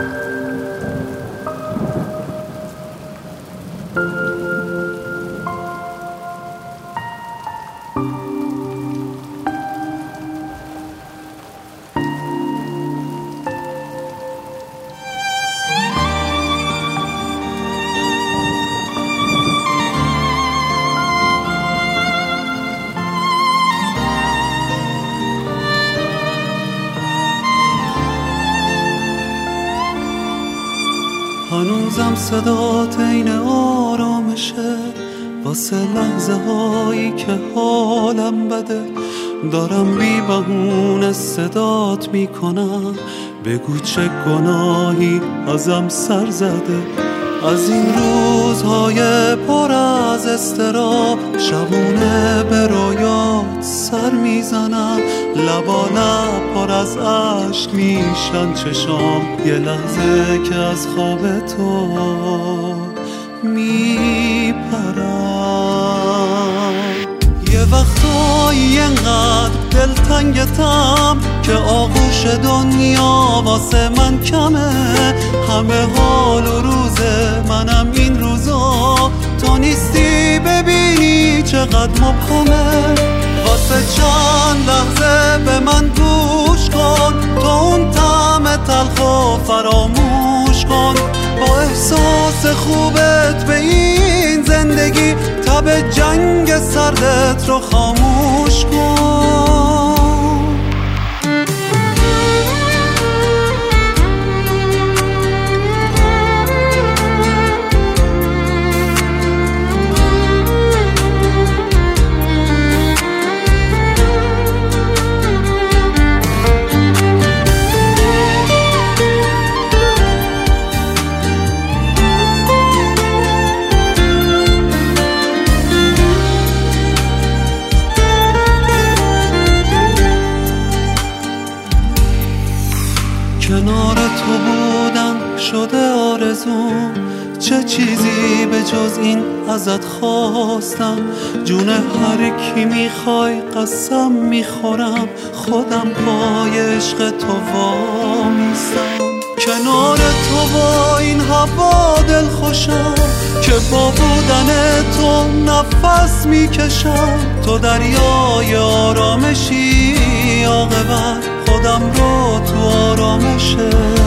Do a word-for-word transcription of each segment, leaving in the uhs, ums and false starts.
هنوزم صدات این آرامشه، واسه لحظه هایی که حالم بده دارم بی بهونه صدات میکنم. بگو چه گناهی ازم سر زده، از این روزهای پر از اضطراب شبونه به رویات سر میزنم. لبا لب پر از عشق میشن چشام، یه لحظه که از خواب تو میپرم. یه وقتایی انقدر دلتنگتم که آغوش دنیا واسه من کمه. همه حال و روز منم این روزا، تو نیستی ببینی چقدر مبهمه. واسه چند لحظه به من گوش کن، تو اون طعم تلخ و فراموش کن. با احساس خوبت به این زندگی تب جنگ سردت رو خاموش کن. کنار تو بودم شده آرزوم، چه چیزی به جز این ازت خواستم. جون هر کی میخوای قسم میخورم، خودم پای عشق تو وامیستم. کنار تو با این هوا دل خوشم که با بودن تو نفس میکشم. تو دریای آرامشی عاقبت خودم رو تو آرامش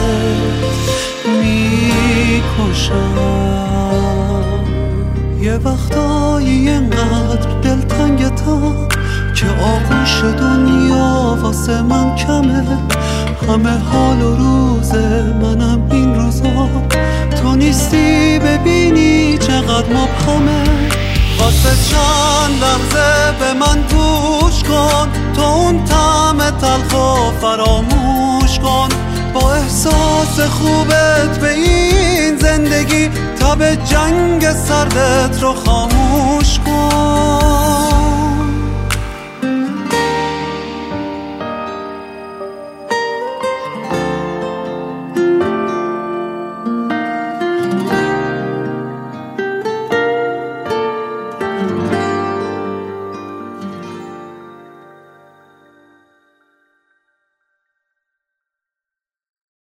میکشم. یه وقتایی انقدر دلتنگتم که آغوش دنیا واسه من کمه. همه حال و روز منم این روزا، تو نیستی ببینی چقدر مبهمه. واسه چند لحظه به من گوش کن، تو اون طعم تلخ و فراموش کن. با احساس خوبت به این زندگی تب جنگ سردت رو خاموش کن.